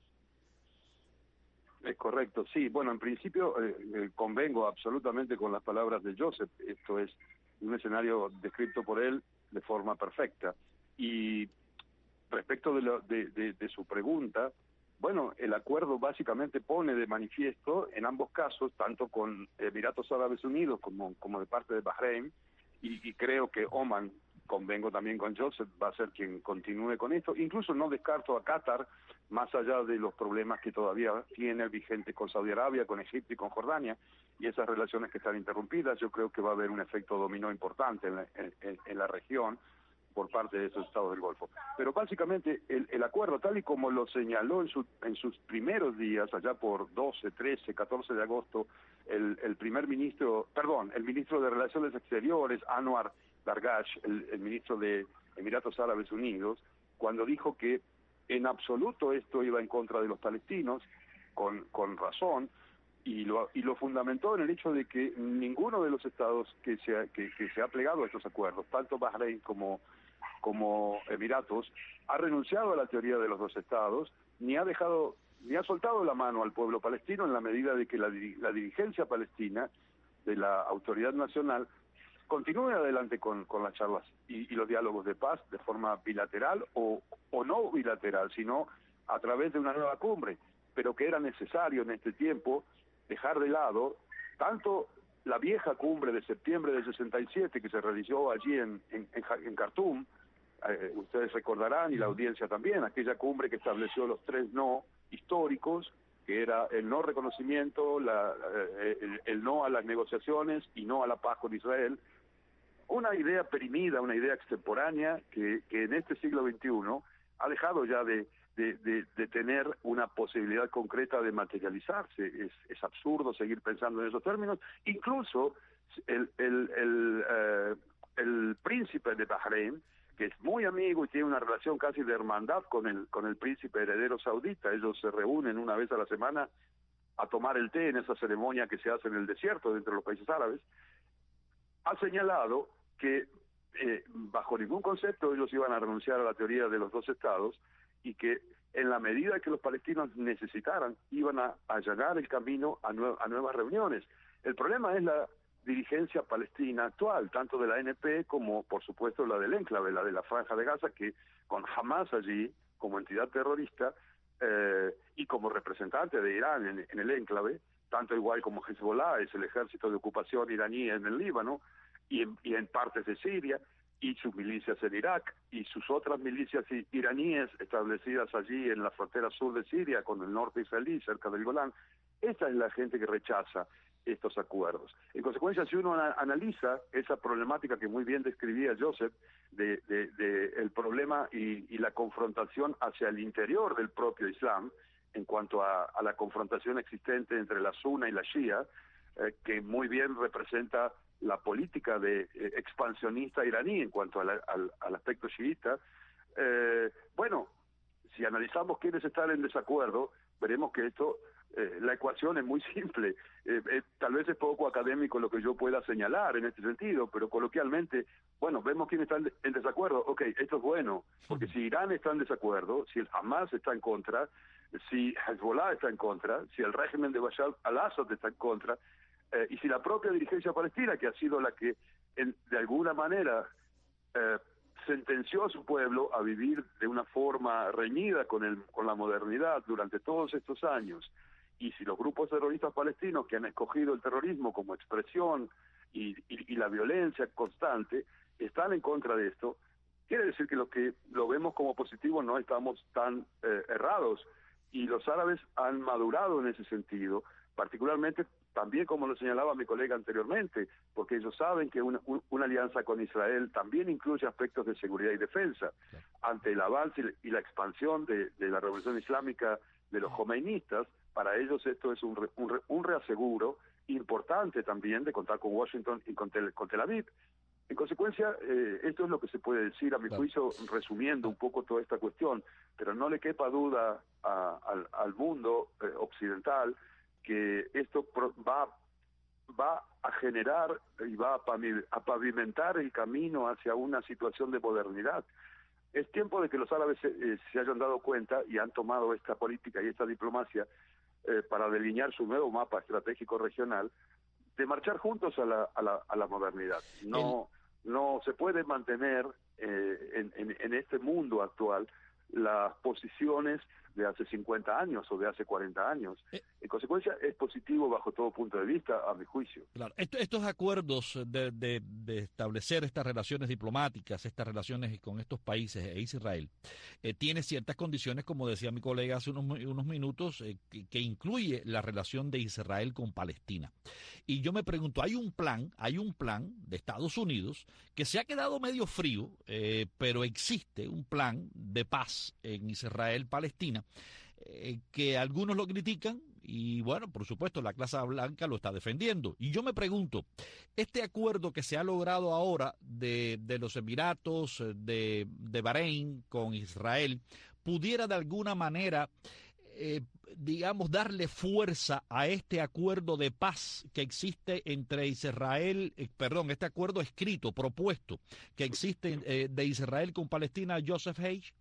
Es correcto, sí. Bueno, en principio convengo absolutamente con las palabras de Joseph. Esto es un escenario descrito por él de forma perfecta. Y respecto de su pregunta, bueno, el acuerdo básicamente pone de manifiesto en ambos casos, tanto con Emiratos Árabes Unidos como de parte de Bahrein, y creo que Oman, convengo también con Joseph, va a ser quien continúe con esto. Incluso no descarto a Qatar, más allá de los problemas que todavía tiene el vigente con Saudi Arabia, con Egipto y con Jordania, y esas relaciones que están interrumpidas. Yo creo que va a haber un efecto dominó importante en la región por parte de esos estados del Golfo. Pero básicamente el acuerdo, tal y como lo señaló en sus primeros días, allá por 12, 13, 14 de agosto, el ministro de Relaciones Exteriores, Anwar Gargash, el ministro de Emiratos Árabes Unidos, cuando dijo que en absoluto esto iba en contra de los palestinos, con razón, y lo fundamentó en el hecho de que ninguno de los estados que se ha plegado a estos acuerdos, tanto Bahrein como Emiratos, ha renunciado a la teoría de los dos estados, ni ha soltado la mano al pueblo palestino, en la medida de que la dirigencia palestina de la autoridad nacional continúe adelante con las charlas y los diálogos de paz de forma bilateral o no bilateral, sino a través de una nueva cumbre, pero que era necesario en este tiempo dejar de lado tanto la vieja cumbre de septiembre del 67 que se realizó allí en Khartoum, ustedes recordarán, y la audiencia también, aquella cumbre que estableció los 3 no históricos, que era el no reconocimiento, el no a las negociaciones y no a la paz con Israel. Una idea perimida, una idea extemporánea que en este siglo XXI ha dejado ya de tener una posibilidad concreta de materializarse. Es absurdo seguir pensando en esos términos. Incluso el príncipe de Bahrein, que es muy amigo y tiene una relación casi de hermandad con el príncipe heredero saudita. Ellos se reúnen una vez a la semana a tomar el té en esa ceremonia que se hace en el desierto dentro de los países árabes. Ha señalado que bajo ningún concepto ellos iban a renunciar a la teoría de los 2 estados y que en la medida que los palestinos necesitaran iban a allanar el camino a nuevas reuniones. El problema es la dirigencia palestina actual, tanto de la ANP como, por supuesto, la del enclave, la de la Franja de Gaza, que con Hamas allí, como entidad terrorista, y como representante de Irán en el enclave, tanto igual como Hezbollah, es el ejército de ocupación iraní en el Líbano, y en partes de Siria, y sus milicias en Irak, y sus otras milicias iraníes establecidas allí en la frontera sur de Siria, con el norte israelí, cerca del Golán. Esa es la gente que rechaza estos acuerdos. En consecuencia, si uno analiza esa problemática que muy bien describía Joseph, de el problema y la confrontación hacia el interior del propio Islam, en cuanto a la confrontación existente entre la Sunna y la Shia, que muy bien representa la política de expansionista iraní en cuanto al aspecto chiita. Bueno, si analizamos quiénes están en desacuerdo, veremos que la ecuación es muy simple. Tal vez es poco académico lo que yo pueda señalar en este sentido, pero coloquialmente, bueno, vemos quiénes están en desacuerdo. Ok, esto es bueno, porque si Irán está en desacuerdo, si el Hamas está en contra, si Hezbollah está en contra, si el régimen de Bashar al-Assad está en contra, y si la propia dirigencia palestina, que ha sido la que de alguna manera sentenció a su pueblo a vivir de una forma reñida con la modernidad durante todos estos años, y si los grupos terroristas palestinos que han escogido el terrorismo como expresión y la violencia constante están en contra de esto, quiere decir que los que lo vemos como positivo no estamos tan errados, y los árabes han madurado en ese sentido, particularmente también como lo señalaba mi colega anteriormente, porque ellos saben que una alianza con Israel también incluye aspectos de seguridad y defensa. Ante el avance y la expansión de la revolución islámica de los jomeinistas, para ellos esto es un reaseguro importante también de contar con Washington y con Tel Aviv. En consecuencia, esto es lo que se puede decir, a mi juicio, resumiendo un poco toda esta cuestión, pero no le quepa duda al mundo occidental que esto va a generar y va a pavimentar el camino hacia una situación de modernidad. Es tiempo de que los árabes se hayan dado cuenta y han tomado esta política y esta diplomacia para delinear su nuevo mapa estratégico regional, de marchar juntos a la modernidad. No se puede mantener en este mundo actual las posiciones de hace 50 años o de hace 40 años. En consecuencia, es positivo bajo todo punto de vista, a mi juicio. Claro, estos acuerdos de establecer estas relaciones diplomáticas, estas relaciones con estos países e Israel, tiene ciertas condiciones, como decía mi colega hace unos minutos, que incluye la relación de Israel con Palestina. Y yo me pregunto, hay un plan de Estados Unidos que se ha quedado medio frío, pero existe un plan de paz en Israel-Palestina, que algunos lo critican y bueno, por supuesto la Casa Blanca lo está defendiendo. Y yo me pregunto, este acuerdo que se ha logrado ahora de los Emiratos, de Bahrein con Israel, pudiera de alguna manera digamos, darle fuerza a este acuerdo de paz que existe entre Israel, este acuerdo escrito, propuesto, que existe de Israel con Palestina, Joseph Hage?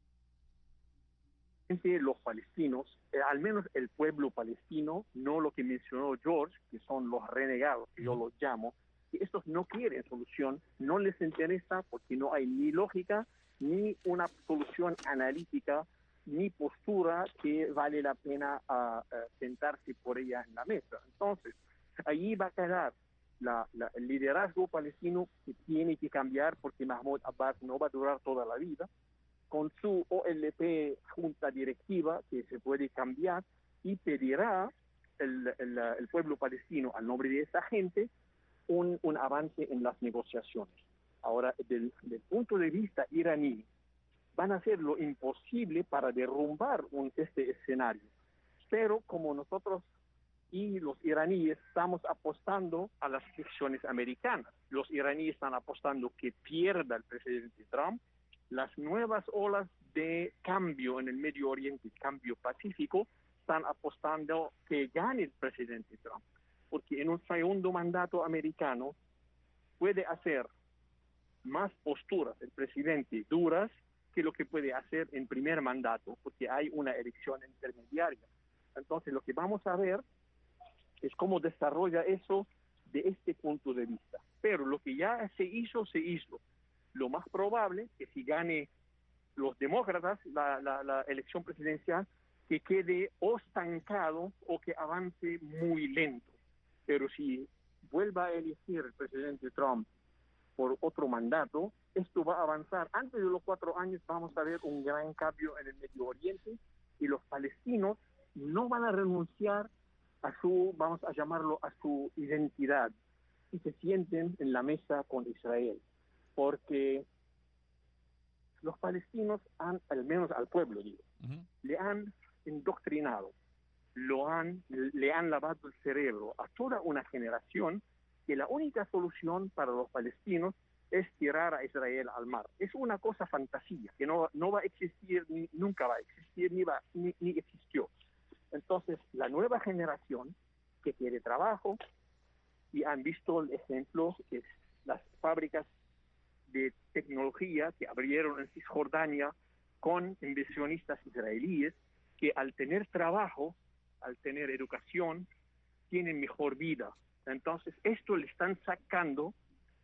Los palestinos, al menos el pueblo palestino, no lo que mencionó George, que son los renegados, que yo los llamo, que estos no quieren solución, no les interesa porque no hay ni lógica ni una solución analítica mi postura que vale la pena sentarse por ella en la mesa. Entonces, ahí va a quedar el liderazgo palestino, que tiene que cambiar porque Mahmoud Abbas no va a durar toda la vida, con su OLP junta directiva que se puede cambiar, y pedirá el pueblo palestino al nombre de esa gente un avance en las negociaciones. Ahora, del punto de vista iraní, van a hacer lo imposible para derrumbar este escenario. Pero como nosotros y los iraníes estamos apostando a las elecciones americanas, los iraníes están apostando que pierda el presidente Trump, las nuevas olas de cambio en el Medio Oriente, cambio pacífico, están apostando que gane el presidente Trump, porque en un segundo mandato americano puede hacer más posturas el presidente duras que lo que puede hacer en primer mandato, porque hay una elección intermediaria. Entonces, lo que vamos a ver es cómo desarrolla eso de este punto de vista. Pero lo que ya se hizo, se hizo. Lo más probable es que si gane los demócratas la elección presidencial, que quede o estancado o que avance muy lento. Pero si vuelva a elegir el presidente Trump por otro mandato, esto va a avanzar. Antes de los 4 años vamos a ver un gran cambio en el Medio Oriente, y los palestinos no van a renunciar a su, vamos a llamarlo, a su identidad, y se sienten en la mesa con Israel, porque los palestinos han, al menos al pueblo, digo, le han indoctrinado, le han lavado el cerebro a toda una generación que la única solución para los palestinos es tirar a Israel al mar. Es una cosa fantasía que no va a existir, nunca va a existir, ni existió. Entonces, la nueva generación que quiere trabajo, y han visto el ejemplo que las fábricas de tecnología que abrieron en Cisjordania con inversionistas israelíes, que al tener trabajo, al tener educación, tienen mejor vida. Entonces, esto le están sacando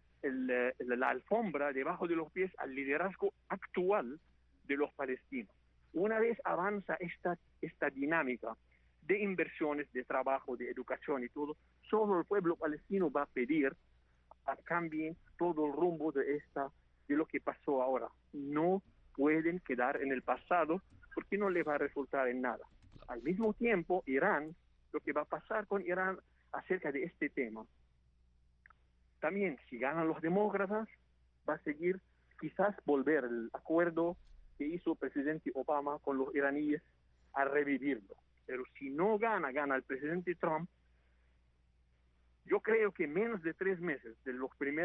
la alfombra debajo de los pies al liderazgo actual de los palestinos. Una vez avanza esta dinámica de inversiones, de trabajo, de educación y todo, solo el pueblo palestino va a pedir a cambie todo el rumbo de lo que pasó ahora. No pueden quedar en el pasado, porque no les va a resultar en nada. Al mismo tiempo, Irán, lo que va a pasar con Irán acerca de este tema, también si ganan los demócratas, va a seguir, quizás volver el acuerdo que hizo el presidente Obama con los iraníes, a revivirlo. Pero si no gana el presidente Trump, yo creo que menos de 3 meses del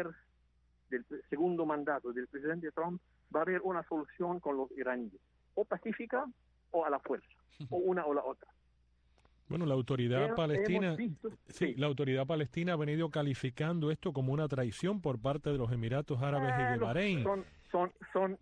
segundo mandato del presidente Trump va a haber una solución con los iraníes, o pacífica o a la fuerza, o una o la otra. Bueno, la autoridad palestina, la autoridad palestina ha venido calificando esto como una traición por parte de los Emiratos Árabes y de Bahrein. Son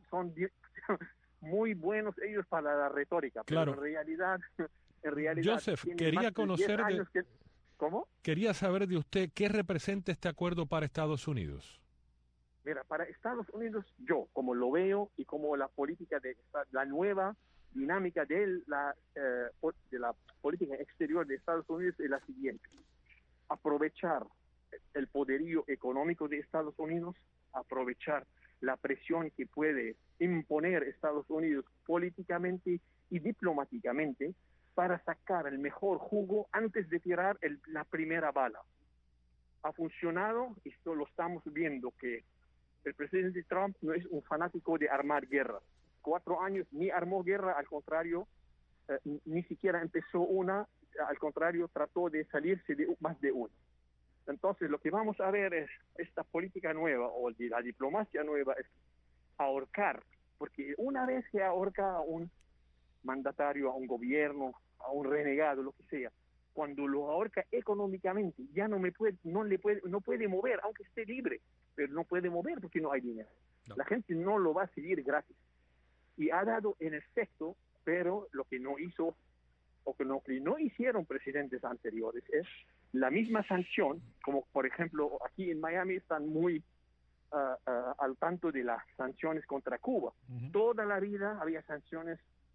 muy buenos ellos para la retórica, claro. Pero en realidad Joseph, quería conocer ¿Cómo? Quería saber de usted qué representa este acuerdo para Estados Unidos. Mira, para Estados Unidos, yo, como lo veo, y como la política la nueva dinámica de la política exterior de Estados Unidos es la siguiente: aprovechar el poderío económico de Estados Unidos, aprovechar la presión que puede imponer Estados Unidos políticamente y diplomáticamente para sacar el mejor jugo antes de tirar la primera bala. Ha funcionado, esto lo estamos viendo, que el presidente Trump no es un fanático de armar guerra. 4 años ni armó guerra, al contrario, ni siquiera empezó una, al contrario, trató de salirse de más de una. Entonces, lo que vamos a ver es esta política nueva, o la diplomacia nueva, es ahorcar, porque una vez que ahorca a un mandatario, a un gobierno, a un renegado, lo que sea, cuando lo ahorca económicamente, ya no puede mover, aunque esté libre, pero no puede mover porque no hay dinero. No. La gente no lo va a seguir gratis. Y ha dado en efecto, pero lo que no hizo, o que no hicieron presidentes anteriores, es la misma sanción, como por ejemplo aquí en Miami están muy al tanto de las sanciones contra Cuba. Toda la vida había sanciones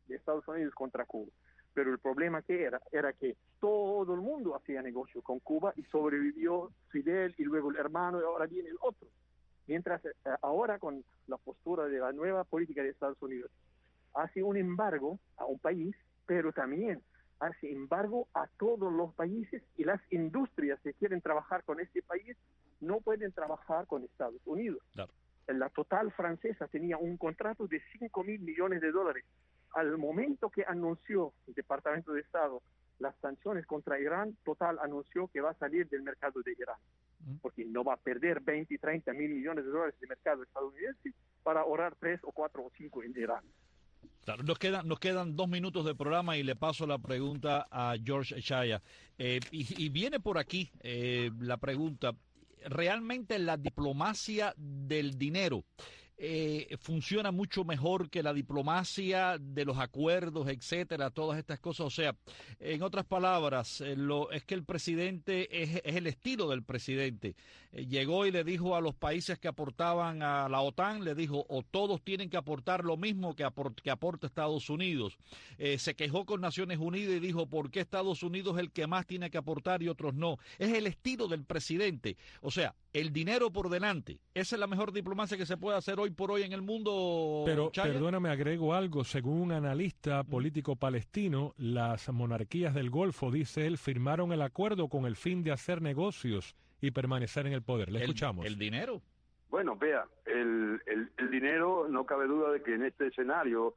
de Estados Unidos contra Cuba. Pero el problema que era que todo el mundo hacía negocio con Cuba y sobrevivió Fidel y luego el hermano y ahora viene el otro. Mientras ahora con la postura de la nueva política de Estados Unidos hace un embargo a un país, pero también hace embargo a todos los países y las industrias que quieren trabajar con este país no pueden trabajar con Estados Unidos. Claro. La Total francesa tenía un contrato de $5.000 millones. Al momento que anunció el Departamento de Estado las sanciones contra Irán, Total anunció que va a salir del mercado de Irán, porque no va a perder 20 y 30 mil millones de dólares de mercado estadounidense para ahorrar 3 o 4 o 5 en Irán. Claro, nos quedan 2 minutos de programa y le paso la pregunta a George Chaya. Y viene por aquí la pregunta. ¿Realmente la diplomacia del dinero funciona mucho mejor que la diplomacia de los acuerdos, etcétera, todas estas cosas? O sea, en otras palabras, es que el presidente es el estilo del presidente. Llegó y le dijo a los países que aportaban a la OTAN, le dijo, o todos tienen que aportar lo mismo que aporta Estados Unidos. Se quejó con Naciones Unidas y dijo, ¿por qué Estados Unidos es el que más tiene que aportar y otros no? Es el estilo del presidente. O sea, el dinero por delante. Esa es la mejor diplomacia que se puede hacer hoy por hoy en el mundo. Pero, Chaya. perdóname, agrego algo. Según un analista político palestino, las monarquías del Golfo, dice él, firmaron el acuerdo con el fin de hacer negocios y permanecer en el poder. Le escuchamos. ¿El dinero? Bueno, vea, el dinero, no cabe duda de que en este escenario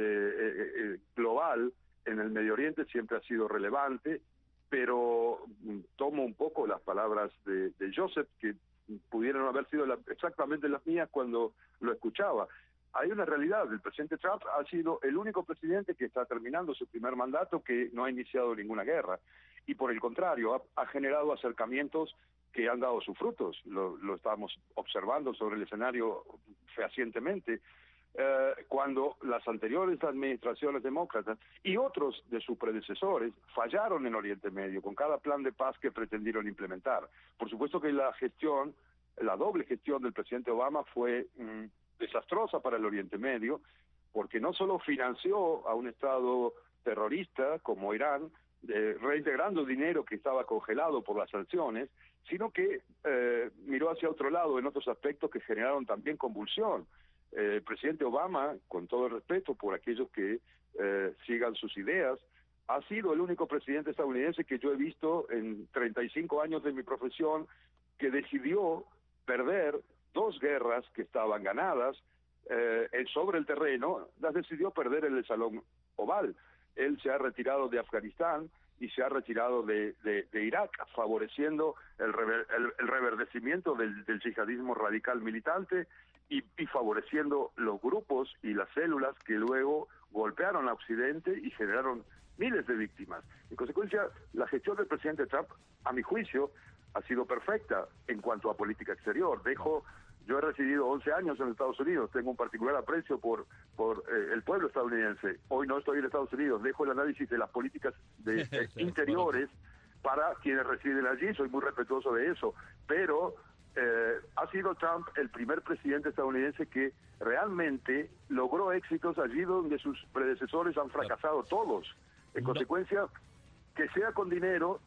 global, en el Medio Oriente siempre ha sido relevante, pero tomo un poco las palabras de Joseph, que pudieron haber sido exactamente las mías cuando lo escuchaba. Hay una realidad, el presidente Trump ha sido el único presidente que está terminando su primer mandato que no ha iniciado ninguna guerra, y por el contrario, ha generado acercamientos que han dado sus frutos. Lo estamos observando sobre el escenario fehacientemente, cuando las anteriores administraciones demócratas y otros de sus predecesores fallaron en Oriente Medio con cada plan de paz que pretendieron implementar. Por supuesto que la doble gestión del presidente Obama fue desastrosa para el Oriente Medio, porque no solo financió a un Estado terrorista como Irán, reintegrando dinero que estaba congelado por las sanciones, sino que miró hacia otro lado en otros aspectos que generaron también convulsión. El presidente Obama, con todo el respeto por aquellos que sigan sus ideas, ha sido el único presidente estadounidense que yo he visto en 35 años de mi profesión que decidió perder 2 guerras que estaban ganadas sobre el terreno, las decidió perder en el Salón Oval. Él se ha retirado de Afganistán y se ha retirado de Irak, favoreciendo el reverdecimiento del yihadismo radical militante y favoreciendo los grupos y las células que luego golpearon a Occidente y generaron miles de víctimas. En consecuencia, la gestión del presidente Trump, a mi juicio, ha sido perfecta en cuanto a política exterior. Yo he residido 11 años en Estados Unidos, tengo un particular aprecio por el pueblo estadounidense. Hoy no estoy en Estados Unidos, dejo el análisis de las políticas interiores para quienes residen allí, soy muy respetuoso de eso, pero ha sido Trump el primer presidente estadounidense que realmente logró éxitos allí donde sus predecesores han fracasado todos. En consecuencia, que sea con dinero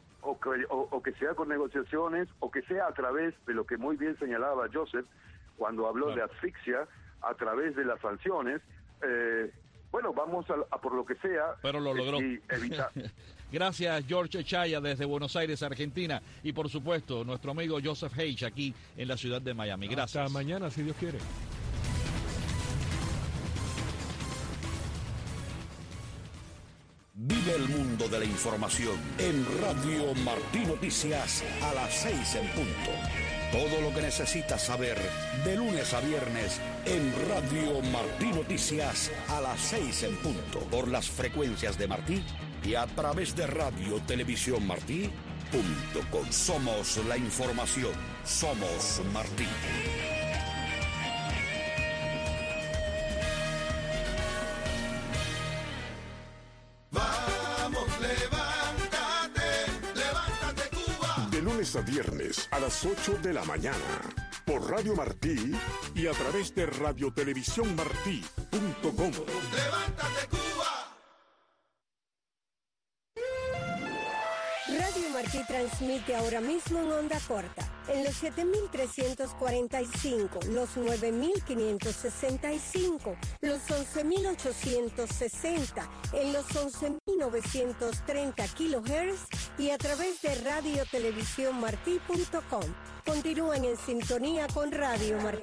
o que sea con negociaciones o que sea a través de lo que muy bien señalaba Joseph cuando habló de asfixia, a través de las sanciones, bueno, vamos a por lo que sea. Pero lo logró. Y evitar. Gracias, George Chaya, desde Buenos Aires, Argentina. Y por supuesto, nuestro amigo Joseph Hage, aquí en la ciudad de Miami. Gracias. Hasta mañana, si Dios quiere. Vive el mundo de la información en Radio Martí Noticias a las 6 en punto. Todo lo que necesitas saber de lunes a viernes en Radio Martí Noticias a las 6 en punto. Por las frecuencias de Martí y a través de Radio Televisión Martí.com. Somos la información. Somos Martí. A viernes a las 8 de la mañana por Radio Martí y a través de radiotelevisiónmartí.com. Levántate, Cuba. Radio Martí transmite ahora mismo en onda corta, en los 7.345, los 9.565, los 11.860, en los 11.930 kHz y a través de radiotelevisiónmartí.com. Continúen en sintonía con Radio Martí.